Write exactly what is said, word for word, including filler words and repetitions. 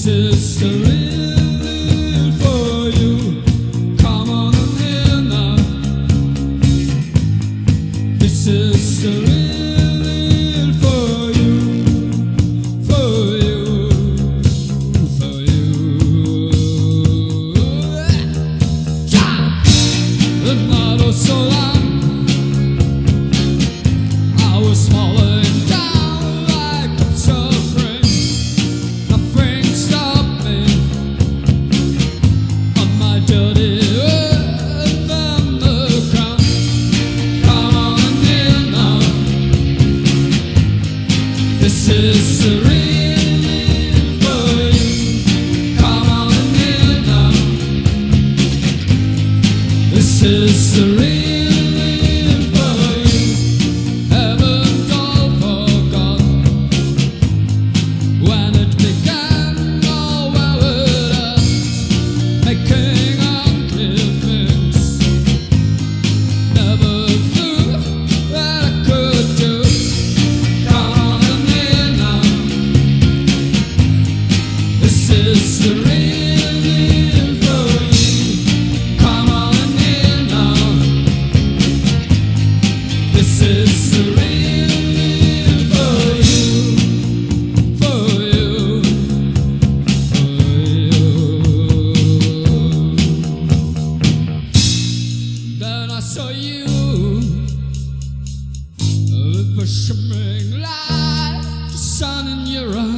is surreal for you. Come on in now. This is surreal for you, for you, for you. Yeah. The night was so long, I was falling down like suffering. Nothing stopped me on my dirty earth and the ground. Come on in now. This is surreal for you. Come on in now. This is surreal. This is surreal for you. Come on in now. This is surreal for you, for you, for you. Then I saw you with a shimmering light, the sun in your eyes.